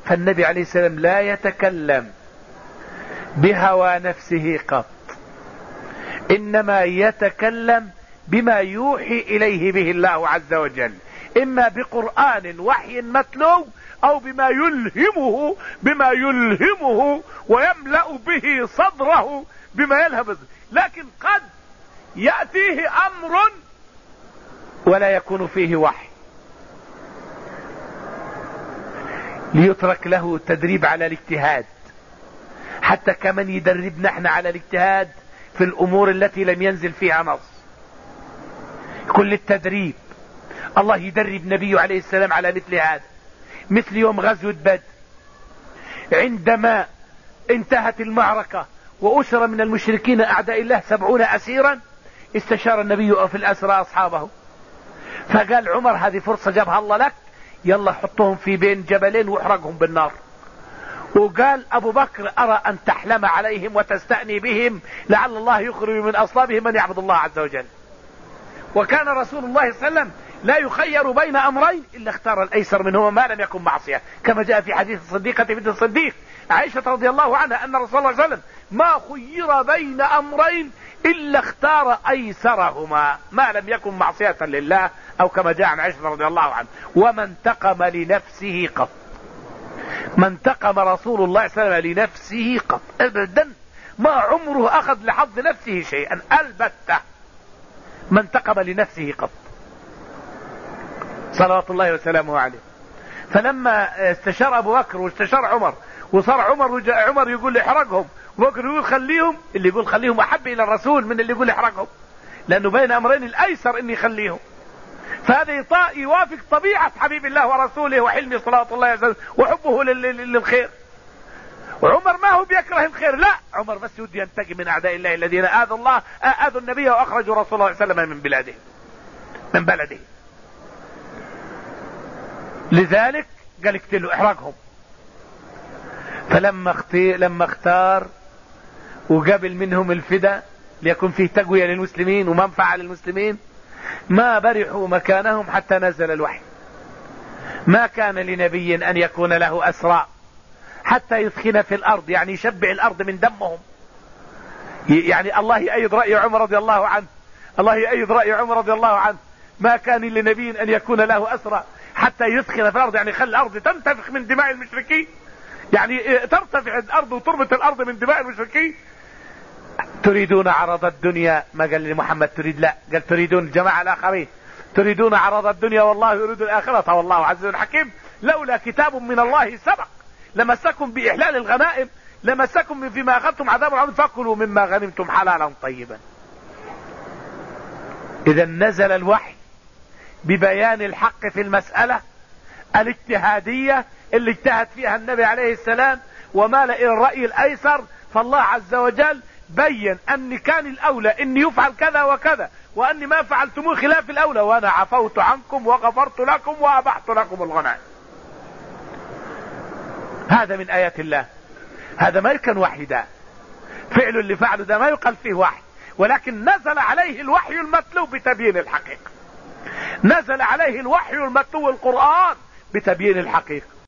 فالنبي عليه السلام لا يتكلم بهوى نفسه قط، إنما يتكلم بما يوحي إليه به الله عز وجل، إما بقرآن وحي متلو أو بما يلهمه ويملأ به صدره بما يلهب. لكن قد يأتيه أمر ولا يكون فيه وحي، ليترك له تدريب على الاجتهاد، حتى كمن يدربنا احنا على الاجتهاد في الأمور التي لم ينزل فيها نص. كل التدريب الله يدرب نبيه عليه السلام على مثل هذا، مثل يوم غزوة بدر عندما انتهت المعركة وأسر من المشركين أعداء الله 70 أسيرا، استشار النبي في الأسرى أصحابه، فقال عمر هذه فرصة جابها الله لك، يلا حطهم في بين جبلين واحرقهم بالنار. وقال أبو بكر أرى أن تحلم عليهم وتستأني بهم لعل الله يخرج من أصلابهم من يعبد الله عز وجل. وكان رسول الله صلى الله عليه وسلم لا يخير بين أمرين إلا اختار الأيسر منهما ما لم يكن معصية، كما جاء في حديث الصديقة بنت الصديق عائشة رضي الله عنها أن رسول الله صلى الله عليه وسلم ما خير بين أمرين إلا اختار أيسرهما ما لم يكن معصية لله، أو كما جاء عن عائشة رضي الله عنها. وما انتقم لنفسه قط، ما انتقم رسول الله صلى الله عليه وسلم لنفسه قط أبدا، ما عمره أخذ لحظ نفسه شيئا البتة، ما انتقم لنفسه قط صلوات الله وسلامه عليه. فلما استشار أبو بكر واستشار عمر وصار عمر يقول احرقهم، وبكر يقول خليهم، اللي يقول خليهم أحب إلى الرسول من اللي يقول احرقهم، لأنه بين أمرين الأيسر إني يخليهم. فهذا يوافق طبيعة حبيب الله ورسوله وحلمه صلوات الله وسلامه وحبه للخير. وعمر ما هو بيكره الخير، لا، عمر بس يود ينتقم من أعداء الله الذين آذوا النبي وأخرجوا رسول الله صلى الله عليه وسلم من بلده. لذلك قال اقتلوا احرقهم. فلما اختار وقبل منهم الفداء ليكون فيه تقوية للمسلمين ومنفعة للمسلمين، ما برحوا مكانهم حتى نزل الوحي. ما كان لنبي أن يكون له أسرى حتى يثخن في الأرض، يعني يشبع الأرض من دمهم. يعني الله يأيد رأي عمر رضي الله عنه، الله يأيد رأي عمر رضي الله عنه. ما كان لنبي أن يكون له أسرى حتى يثخن في الأرض، يعني خلي الأرض تنتفخ من دماء المشركين، يعني ترتفع الأرض وتربط الأرض من دماء المشركين. تريدون عرض الدنيا، ما قال لمحمد تريد، لا، قال تريدون الجماعة الآخرين، تريدون عرض الدنيا والله يريد الآخرة والله عزيز حكيم. لولا كتاب من الله سبق لمسكم بإحلال الغنائم، لمسكم فيما أخذتم عذاب عظيم، فكلوا مما غنمتم حلالا طيبا. إذا نزل الوحي ببيان الحق في المسألة الاجتهادية اللي اجتهد فيها النبي عليه السلام ومال إلى الرأي الأيسر. فالله عز وجل بين أن كان الأولى أن يفعل كذا وكذا، وأني ما فعلتموه خلاف الأولى، وأنا عفوت عنكم وغفرت لكم وأبحت لكم الغنائم. هذا من آيات الله. هذا ما كان وحي، ده فعل اللي فعله ده ما يقال فيه وحي، ولكن نزل عليه الوحي المتلو بتبيين الحقيقة، نزل عليه الوحي المتلو القرآن بتبيين الحقيقة.